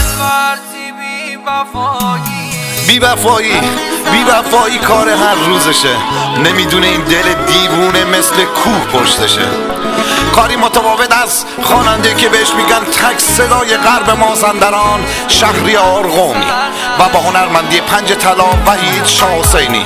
بی وفایی کار هر روزشه. نمیدونه این دل دیوونه مثل کوه پشتشه. کاری متفاوت از خواننده که بهش میگن تک صدای غرب مازندران، شهریار قومی، و با هنرمندی پنج طلا وحید شاه حسینی.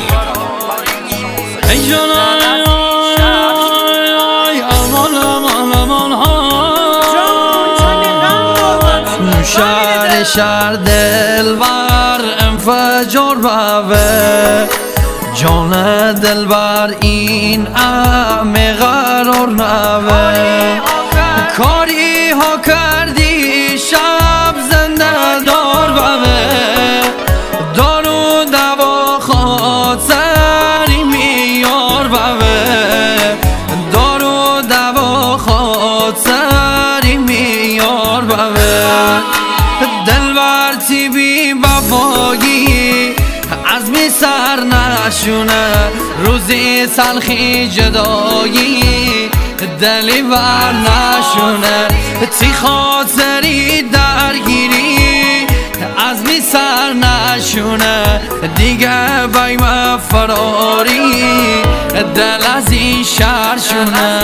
شهر دلبر انفجار بوه، جان دلبر این همه قرار نوه. کاری ها کردی شب زنده دار بوه، دارو دوا خاطری میار بوه، دارو دوا خاطری میار بوه. دلبر تی بی وفایی از می سر نشونه، روزی سلخی جدایی دلی بر نشونه. تی خاطری درگیری از می سر نشونه، دیگه بایم فراری دل از این شهر شونه.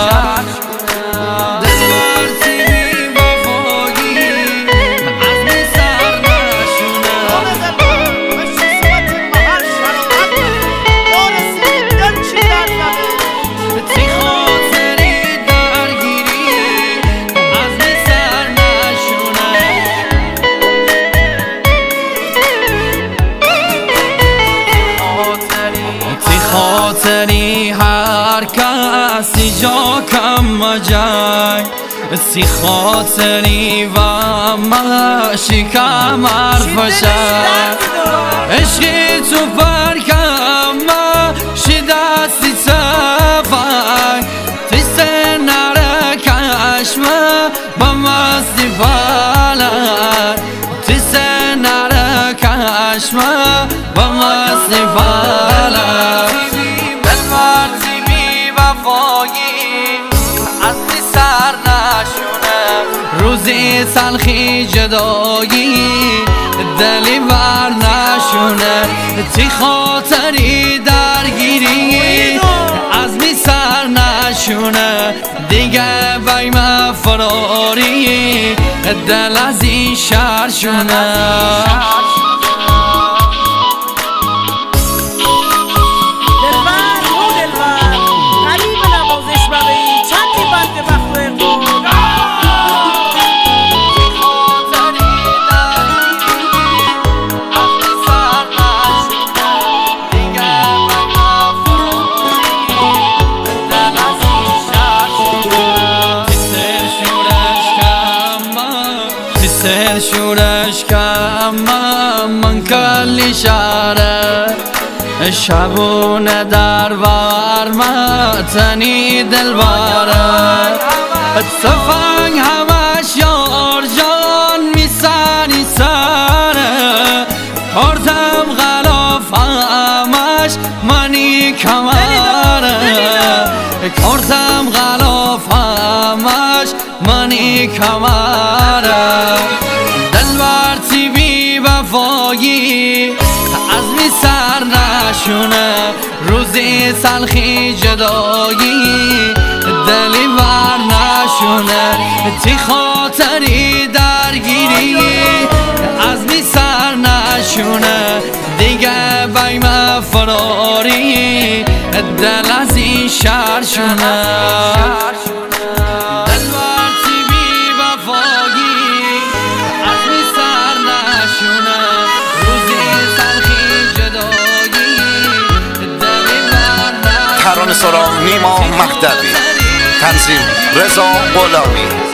خاطری هر کسی جا کم جای، سی خاطری و مشی کم حرفشای. عشقی تو فرکم مشی دستی تفنگ، تیسته نره کشمه بمستی فلک، تیسته نره کشمه بمستی فلک. از می سر نشونه، روزی سلخی جدایی دلی بر نشونه. تی خاطری درگیری از می سر نشونه، دیگه بایم فراری دل از این شهر شونه. سر شورش کم من کلی شهره، شبونه در ورمتنی دلباره. تفنگ همش یار جان میسنی سره، کارتم غلاف همش منی کمره، کارتم غلاف همش منی کمره. دلبر تی بی وفایی از می سر نشونه، روزی سلخی جدایی دلی بر نشونه. تی خاطری درگیری از می سر نشونه، دیگه بایم فراری دل از این شهر شونه. ترانه سرا نیما مهدوی، تنظیم رضا غلامی.